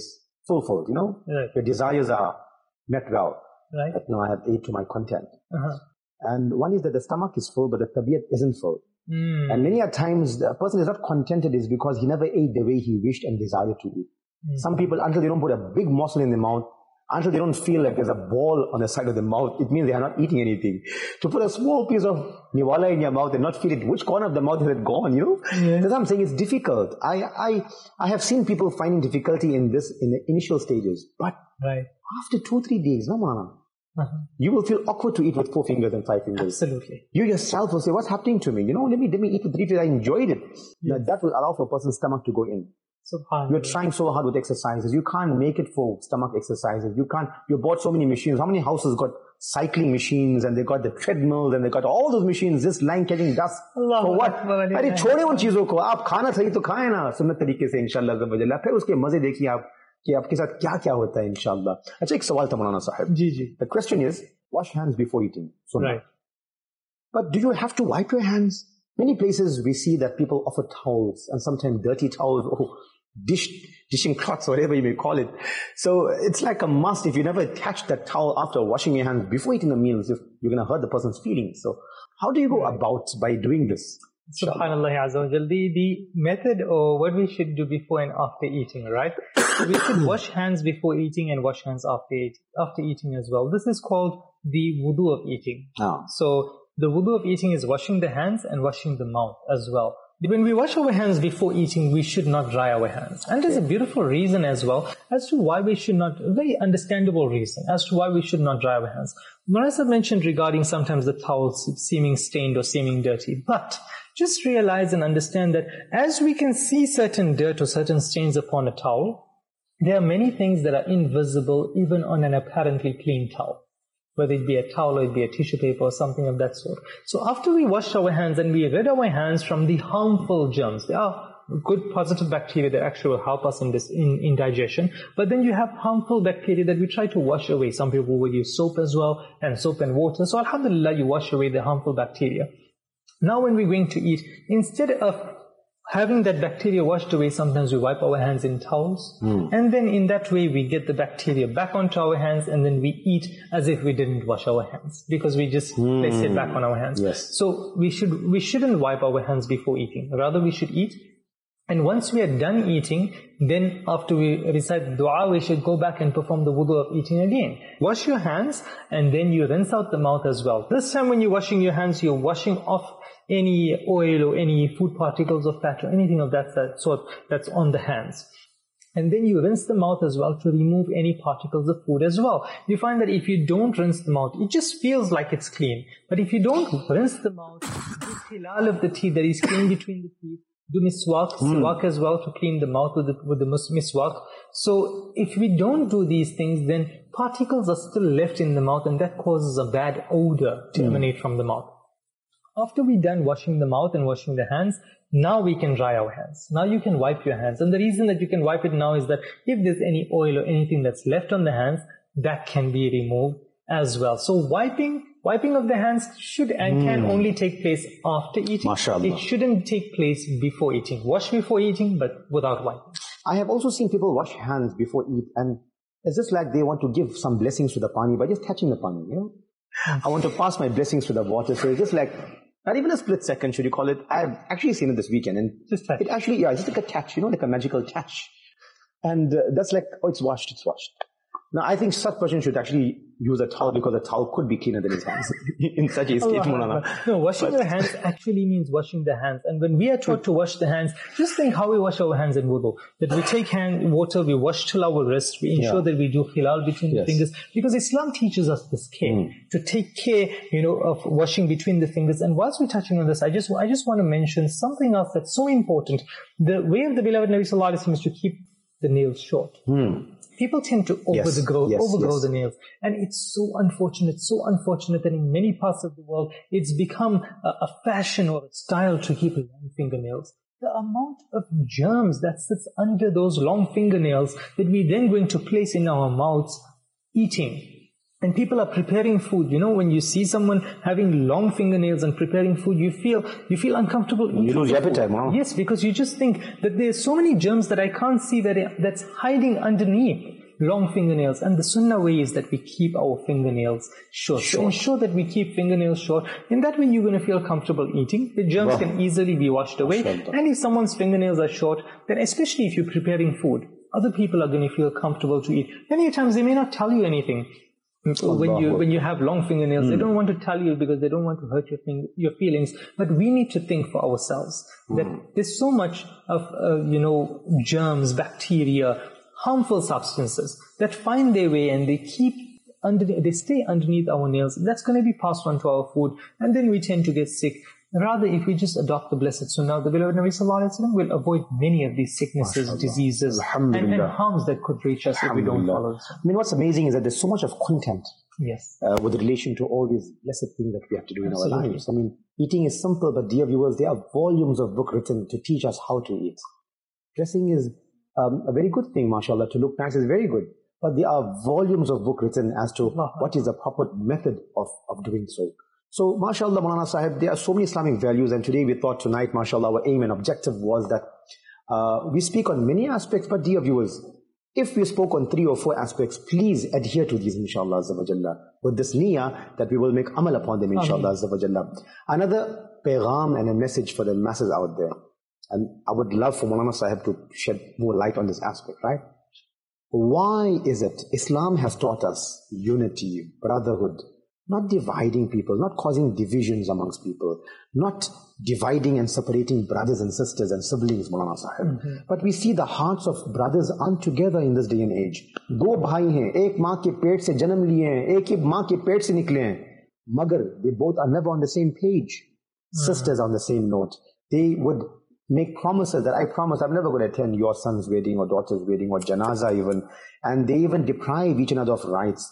fulfilled, you know. Right. Your desires are met well. Right. That, you know, I have ate to my content. Uh-huh. And one is that the stomach is full, but the tabiat isn't full. Mm. And many a times, the person is not contented is because he never ate the way he wished and desired to eat. Mm. Some people, until they don't put a big morsel in their mouth, until they don't feel like there's a ball on the side of the mouth, it means they are not eating anything. To put a small piece of niwala in your mouth and not feel it, which corner of the mouth has it gone, you know? Yeah. That's what I'm saying, it's difficult. I, I, I have seen people finding difficulty in this, in the initial stages. But Right. after two, three days, no, Maulana, Uh-huh. you will feel awkward to eat with four fingers and five fingers. Absolutely. You yourself will say, what's happening to me? You know, let me, let me eat with three fingers. I enjoyed it. Now, that will allow for a person's stomach to go in. Subhanallah. You're trying so hard with exercises. You can't make it for stomach exercises. You can't, you bought so many machines. How many houses got cycling machines and they got the treadmills and they got all those machines just lying catching dust? Allah For what? Akbar. अरे छोड़े उन चीजों को आप खाना सही तो खाएं ना सुन्नत तरीके से इंशाल्लाह अज़्ज़ा वजल्ला फिर उसके मजे देखिए आप कि आपके साथ क्या क्या होता है इंशाल्लाह अच्छा एक सवाल था मौलाना साहब जी जी The question is wash hands before eating sunnah. Right. But do you have to wipe your hands? Many places we see that people offer towels and sometimes dirty towels or dish, dishing cloths, whatever you may call it. So it's like a must. If you never attach that towel after washing your hands before eating a meal, you're going to hurt the person's feelings. So how do you go about by doing this? Subhanallah Azza wa Jal. The, the method or what we should do before and after eating, right? We should wash hands before eating and wash hands after, eat, after eating as well. This is called the wudu of eating. Ah. So the wudu of eating is washing the hands and washing the mouth as well. When we wash our hands before eating, we should not dry our hands. And there's a beautiful reason as well as to why we should not, a very understandable reason as to why we should not dry our hands. Marasa mentioned regarding sometimes the towels seeming stained or seeming dirty. But just realize and understand that as we can see certain dirt or certain stains upon a towel, there are many things that are invisible even on an apparently clean towel. Whether it be a towel or it be a tissue paper or something of that sort. So after we wash our hands and we rid our hands from the harmful germs, there are good positive bacteria that actually will help us in this in, in digestion. But then you have harmful bacteria that we try to wash away. Some people will use soap as well and soap and water. So alhamdulillah, you wash away the harmful bacteria. Now when we're going to eat, instead of having that bacteria washed away, sometimes we wipe our hands in towels. Mm. And then in that way, we get the bacteria back onto our hands and then we eat as if we didn't wash our hands because we just mm. place it back on our hands. Yes. So we, should, we shouldn't wipe our hands before eating. Rather, we should eat. And once we are done eating, then after we recite dua, we should go back and perform the wudu of eating again. Wash your hands and then you rinse out the mouth as well. This time when you're washing your hands, you're washing off any oil or any food particles or fat or anything of that sort that's on the hands. And then you rinse the mouth as well to remove any particles of food as well. You find that if you don't rinse the mouth, it just feels like it's clean. But if you don't rinse the mouth, do hilal of the teeth, that is clean between the teeth, do miswak, mm. siwak as well to clean the mouth with the, with the miswak. So if we don't do these things, then particles are still left in the mouth and that causes a bad odor to mm. emanate from the mouth. After we're done washing the mouth and washing the hands, now we can dry our hands. Now you can wipe your hands. And the reason that you can wipe it now is that if there's any oil or anything that's left on the hands, that can be removed as well. So wiping wiping of the hands should and can mm. only take place after eating. MashaAllah. It shouldn't take place before eating. Wash before eating, but without wiping. I have also seen people wash hands before eat, and it's just like they want to give some blessings to the pani by just touching the pani, you know. I want to pass my blessings to the water, so it's just like not even a split second, should you call it? I've actually seen it this weekend, and just touch. It actually, yeah, it's just like a touch, you know, like a magical touch. And uh, that's like, oh, it's washed, it's washed. Now, I think such person should actually use a towel because a towel could be cleaner than his hands in such a state. No, washing but, the hands actually means washing the hands. And when we are taught to wash the hands, just think how we wash our hands in wudu. That we take hand water, we wash till our wrist, we ensure yeah. that we do hilal between yes. the fingers. Because Islam teaches us this care, mm. to take care, you know, of washing between the fingers. And whilst we're touching on this, I just, I just want to mention something else that's so important. The way of the beloved Nabi Sallallahu Alaihi Wasallam is to keep the nails short. Mm. People tend to overgrow, yes, yes, overgrow yes. the nails. And it's so unfortunate, so unfortunate that in many parts of the world, it's become a, a fashion or a style to keep long fingernails. The amount of germs that sits under those long fingernails that we're then going to place in our mouths eating. And people are preparing food. You know, when you see someone having long fingernails and preparing food, you feel you feel uncomfortable. You lose appetite, man. Yes, because you just think that there's so many germs that I can't see that it, that's hiding underneath. long fingernails. And the sunnah way is that we keep our fingernails short. So ensure that we keep fingernails short. In that way, you're going to feel comfortable eating. The germs wow. can easily be washed away. And if someone's fingernails are short, then especially if you're preparing food, other people are going to feel comfortable to eat. Many times they may not tell you anything. When you when you have long fingernails, mm. they don't want to tell you because they don't want to hurt your fing- your feelings. But we need to think for ourselves mm. that there's so much of uh, you know germs, bacteria, harmful substances that find their way and they keep under they stay underneath our nails. That's going to be passed on to our food, and then we tend to get sick. Rather, if we just adopt the blessed sunnah of the beloved Nabi Sallallahu Alaihi Wasallam, we'll avoid many of these sicknesses, diseases, and, and harms that could reach us if we don't follow this. I mean, what's amazing is that there's so much of content yes. uh, with relation to all these blessed things that we have to do in Absolutely. our lives. I mean, eating is simple, but dear viewers, there are volumes of book written to teach us how to eat. Dressing is um, a very good thing, mashallah. To look nice is very good. But there are volumes of book written as to what is the proper method of, of doing so. So, mashallah, Maulana Sahib, there are so many Islamic values, and today we thought tonight, mashallah, our aim and objective was that uh, we speak on many aspects, but dear viewers, if we spoke on three or four aspects, please adhere to these, inshallah, azza wa jalla, with this niyyah that we will make amal upon them, inshallah, azza wa jalla. Another paygam and a message for the masses out there, and I would love for Maulana Sahib to shed more light on this aspect, right? Why is it Islam has taught us unity, brotherhood, not dividing people, not causing divisions amongst people, not dividing and separating brothers and sisters and siblings, Maulana Sahib. Mm-hmm. But we see the hearts of brothers aren't together in this day and age. Do bhai hain, ek maa ke pet se janam liye hain, ek hi maa ke pet se nikle hain. Magar, they both are never on the same page. Mm-hmm. Sisters on the same note. They would make promises that I promise I'm never going to attend your son's wedding or daughter's wedding or janaza even. And they even deprive each another of rights.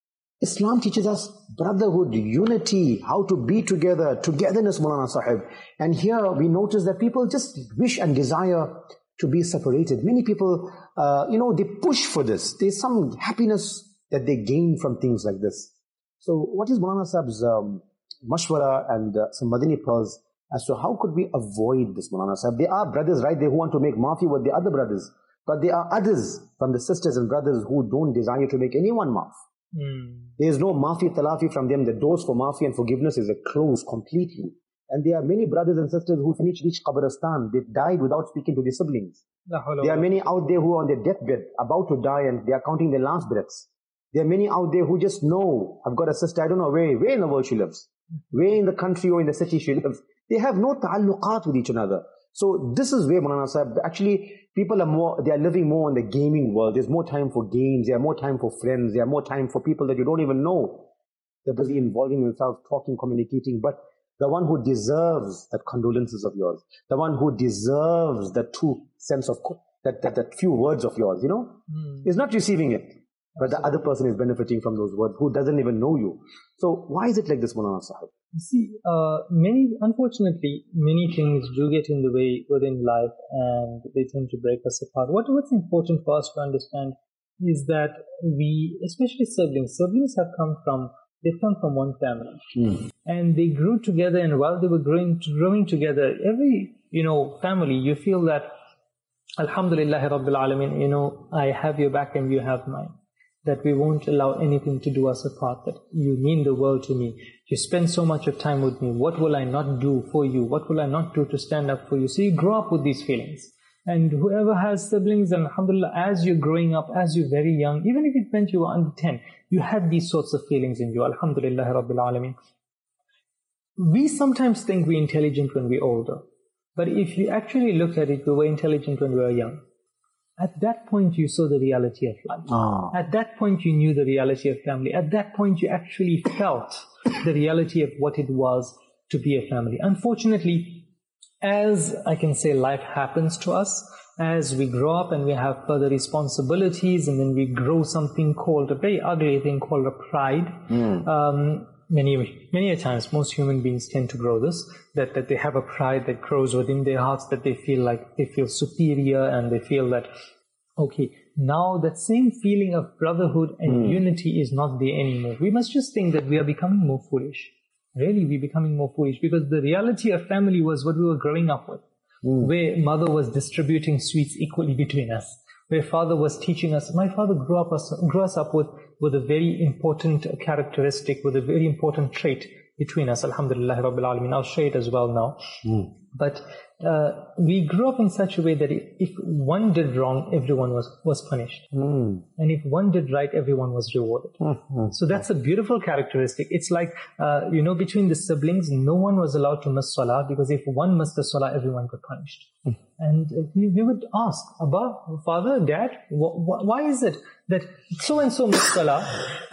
Islam teaches us brotherhood, unity, how to be together, togetherness, Maulana Sahib. And here we notice that people just wish and desire to be separated. Many people, uh, you know, they push for this. There's some happiness that they gain from things like this. So what is Maulana Sahib's um, mashwara and uh, some Madani pearls as to how could we avoid this, Maulana Sahib? There are brothers, right, there who want to make maafi with the other brothers. But there are others from the sisters and brothers who don't desire to make anyone maaf. Mm. There is no maafi talafi from them. The doors for maafi and forgiveness is closed completely. And there are many brothers and sisters who finished each qabristan. They died without speaking to their siblings. There are many out there who are on their deathbed, about to die, and they are counting their last breaths. There are many out there who just know, I've got a sister, I don't know where, where in the world she lives, where in the country or in the city she lives. They have no ta'alluqat with each other. So this is where, Maulana Sahib, actually people are more, they are living more in the gaming world. There's more time for games, there are more time for friends, there are more time for people that you don't even know. They're busy involving themselves, talking, communicating. But the one who deserves that condolences of yours, the one who deserves that true sense of, that, that, that few words of yours, you know, mm. is not receiving it. But the other person is benefiting from those words who doesn't even know you. So why is it like this, Maulana Sahib? You see, uh, many, unfortunately, many things do get in the way within life and they tend to break us apart. What, what's important for us to understand is that we, especially siblings, siblings have come from, they've come from one family. Mm. And they grew together, and while they were growing, growing together, every, you know, family, you feel that, Alhamdulillah Rabbil Alameen, you know, I have your back and you have mine. That we won't allow anything to do us apart, that you mean the world to me. You spend so much of time with me. What will I not do for you? What will I not do to stand up for you? So you grow up with these feelings. And whoever has siblings, and alhamdulillah, as you're growing up, as you're very young, even if it meant you were under ten, you had these sorts of feelings in you. Alhamdulillah Rabbil Alameen. We sometimes think we're intelligent when we're older. But if you actually look at it, we were intelligent when we were young. At that point, you saw the reality of life. Oh. At that point, you knew the reality of family. At that point, you actually felt the reality of what it was to be a family. Unfortunately, as I can say, life happens to us, as we grow up and we have further responsibilities, and then we grow something called, a very ugly thing called a pride. Mm. Um, many, many a times, most human beings tend to grow this, that, that they have a pride that grows within their hearts, that they feel like they feel superior, and they feel that, okay, now that same feeling of brotherhood and mm. unity is not there anymore. We must just think that we are becoming more foolish. Really, we're becoming more foolish, because the reality of family was what we were growing up with, mm. where mother was distributing sweets equally between us, where father was teaching us. My father grew up us, grew us up with, with a very important characteristic, with a very important trait between us. Alhamdulillah Rabbil Alameen. I'll share it as well now. Mm. But uh, we grew up in such a way that if one did wrong, everyone was, was punished. Mm. And if one did right, everyone was rewarded. Mm-hmm. So that's a beautiful characteristic. It's like, uh, you know, between the siblings, no one was allowed to miss salah, because if one missed the salah, everyone got punished. Mm. And we, we would ask, Abba, father, dad, wh- wh- why is it that so-and-so missed salah,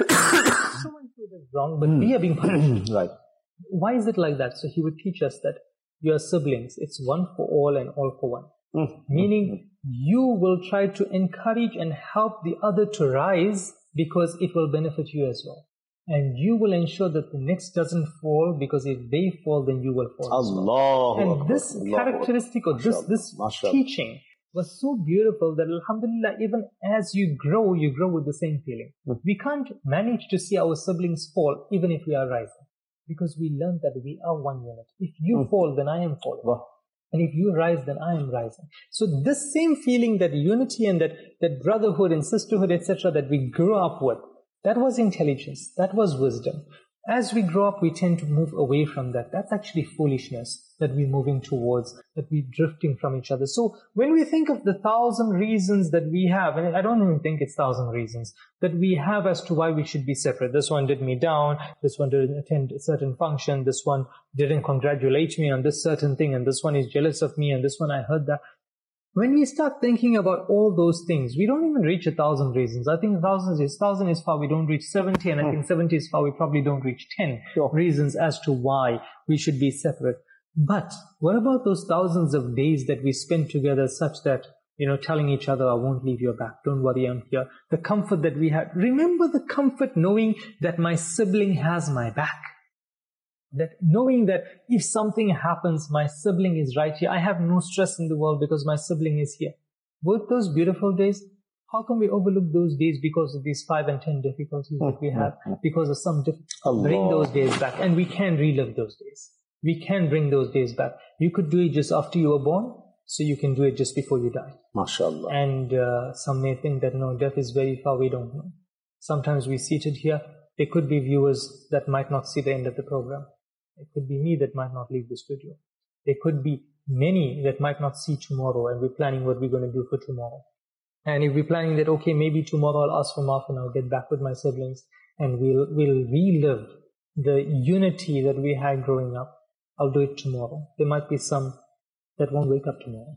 so-and-so did wrong, but mm. we are being punished? Right. Why is it like that? So he would teach us that your siblings, it's one for all and all for one. Mm. Meaning, mm. you will try to encourage and help the other to rise because it will benefit you as well. And you will ensure that the next doesn't fall, because if they fall, then you will fall as well. Allah. And this Allah. characteristic or this, this teaching was so beautiful that alhamdulillah, even as you grow, you grow with the same feeling. Mm. We can't manage to see our siblings fall even if we are rising. Because we learned that we are one unit. If you mm. fall, then I am falling. Wow. And if you rise, then I am rising. So this same feeling, that unity and that, that brotherhood and sisterhood, et cetera, that we grew up with, that was intelligence. That was wisdom. As we grow up, we tend to move away from that. That's actually foolishness that we're moving towards, that we're drifting from each other. So when we think of the thousand reasons that we have, and I don't even think it's thousand reasons, that we have as to why we should be separate. This one did me down, this one didn't attend a certain function, this one didn't congratulate me on this certain thing, and this one is jealous of me, and this one I heard that. When we start thinking about all those things, we don't even reach a thousand reasons. I think thousands is, thousand is far, we don't reach seventy, and I think seventy is far, we probably don't reach ten sure. reasons as to why we should be separate. But what about those thousands of days that we spend together such that, you know, telling each other, I won't leave your back, don't worry, I'm here. The comfort that we have. Remember the comfort knowing that my sibling has my back. That knowing that if something happens, my sibling is right here. I have no stress in the world because my sibling is here. Weren't those beautiful days? How can we overlook those days because of these five and ten difficulties that we have? Because of some difficulties. Bring those days back. And we can relive those days. We can bring those days back. You could do it just after you were born, so you can do it just before you die. MashaAllah. And uh, some may think that no, death is very far, we don't know. Sometimes we're seated here. There could be viewers that might not see the end of the program. It could be me that might not leave the studio. There could be many that might not see tomorrow, and we're planning what we're going to do for tomorrow. And if we're planning that, okay, maybe tomorrow I'll ask for Maaf and I'll get back with my siblings and we'll, we'll relive the unity that we had growing up, I'll do it tomorrow. There might be some that won't wake up tomorrow.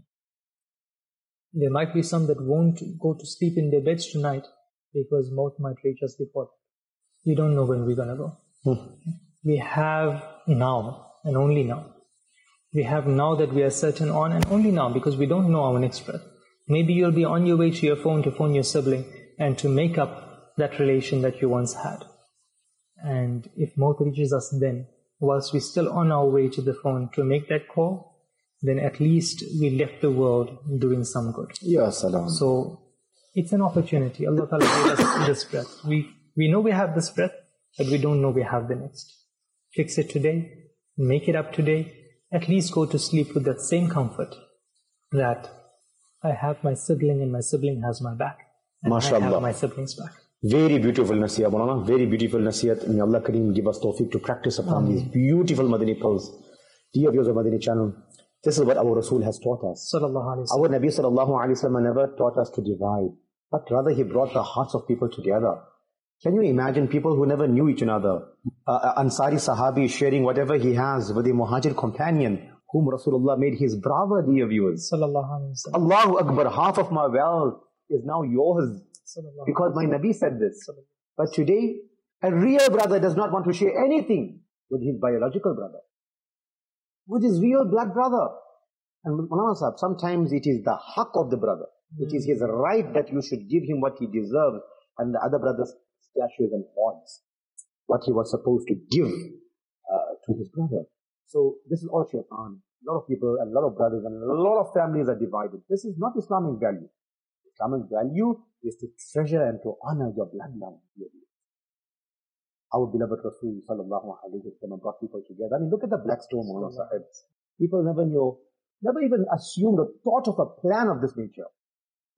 There might be some that won't go to sleep in their beds tonight because Maut might reach us before. We don't know when we're going to go. Hmm. We have now and only now. We have now that we are certain on, and only now, because we don't know our next breath. Maybe you'll be on your way to your phone to phone your sibling and to make up that relation that you once had. And if Maut reaches us then, whilst we're still on our way to the phone to make that call, then at least we left the world doing some good. Ya salam. So it's an opportunity. Allah Ta'ala gave us this breath. We, we know we have this breath, but we don't know we have the next. Fix it today, make it up today, at least go to sleep with that same comfort that I have my sibling and my sibling has my back. And MashaAllah. I have my siblings back. Very beautiful nasiyat, Maulana. Very beautiful nasiyat. May Allah Kareem give us tawfiq to practice upon Ameen. These beautiful Madani pearls. Dear viewers of Madani channel, this is what our Rasul has taught us. Sallallahu Alaihi Wasallam. Our Nabi Sallallahu Alaihi Wasallam never taught us to divide, but rather he brought the hearts of people together. Can you imagine people who never knew each other? Uh, Ansari Sahabi sharing whatever he has with a Muhajir companion whom Rasulullah made his brother, dear viewers. Sallallahu Alaihi Wasallam. Allahu Akbar, half of my wealth is now yours because my Nabi said this. But today, a real brother does not want to share anything with his biological brother, with his real blood brother. And Maulana Sahab, sometimes it is the haqq of the brother. Mm. It is his right that you should give him what he deserves, and the other brother's statues and horns, what he was supposed to give uh, to his brother. So this is all shaitan. A lot of people, and a lot of brothers, and a lot of families are divided. This is not Islamic value. Islamic value is to treasure and to honor your bloodline. Our beloved Rasul Sallallahu Alaihi Wasallam brought people together. I mean, look at the black stone, Maulana Sahib. People never knew, never even assumed or thought of a plan of this nature.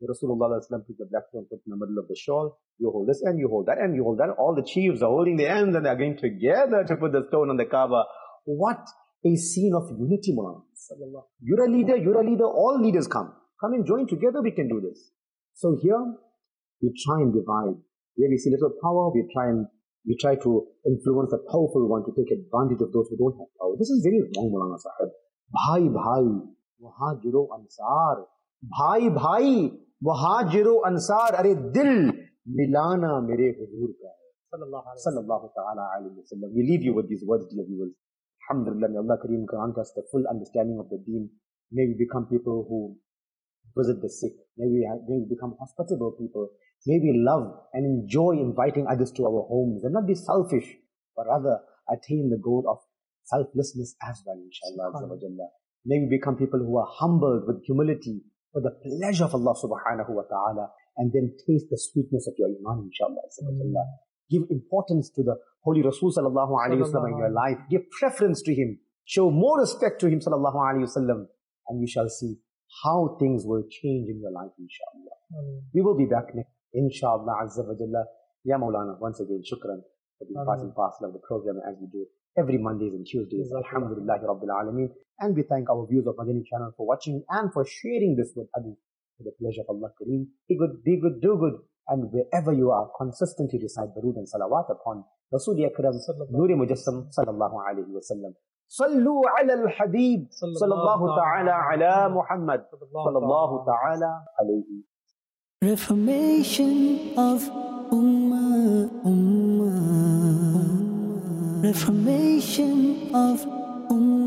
Rasulullah took the black stone, put in the middle of the shawl. You hold this end, you hold that end, you hold that. All the chiefs are holding the ends and they're going together to put the stone on the Kaaba. What a scene of unity, Mulana. You're a leader, you're a leader, all leaders come. Come and join together, we can do this. So here, we try and divide. Where we see little power, we try and we try to influence the powerful one to take advantage of those who don't have power. This is very wrong, Mulana Sahib. Bhai, bhai, muhajiro ansar. Bhai, bhai, muhajiro ansar. Are dil milana mere huzur ka hai. Sallallahu ta'ala alayhi wa sallam. We leave you with these words, dear viewers. Alhamdulillah, may Allah Kareem grant us the full understanding of the deen. May we become people who visit the sick. May we, have, may we become hospitable people. May we love and enjoy inviting others to our homes and not be selfish, but rather attain the goal of selflessness as well, inshallah. May we become people who are humbled with humility for the pleasure of Allah subhanahu wa ta'ala, and then taste the sweetness of your iman, inshallah. Mm. Give importance to the Holy Rasul sallallahu alayhi wa sallam in your life. Give preference to him. Show more respect to him sallallahu alayhi wa sallam, and you shall see how things will change in your life, inshallah. Mm. We will be back next, inshallah, azza wa jalla. Ya Maulana, once again, shukran for being part and parcel of the program as we do every Mondays and Tuesdays. Alhamdulillah Rabbil Alameen. And we thank our viewers of Madani channel for watching and for sharing this with others for the pleasure of Allah Kareem. Be good, be good, do good. And wherever you are, consistently recite Durood and Salawat upon Rasul Akram, Nuri Mujassam, sallallahu alayhi wa sallam. Sallu ala al-Habib, sallallahu ta'ala ala Muhammad, sallallahu ta'ala alayhi. Reformation of Ummah, Ummah, Reformation of Ummah.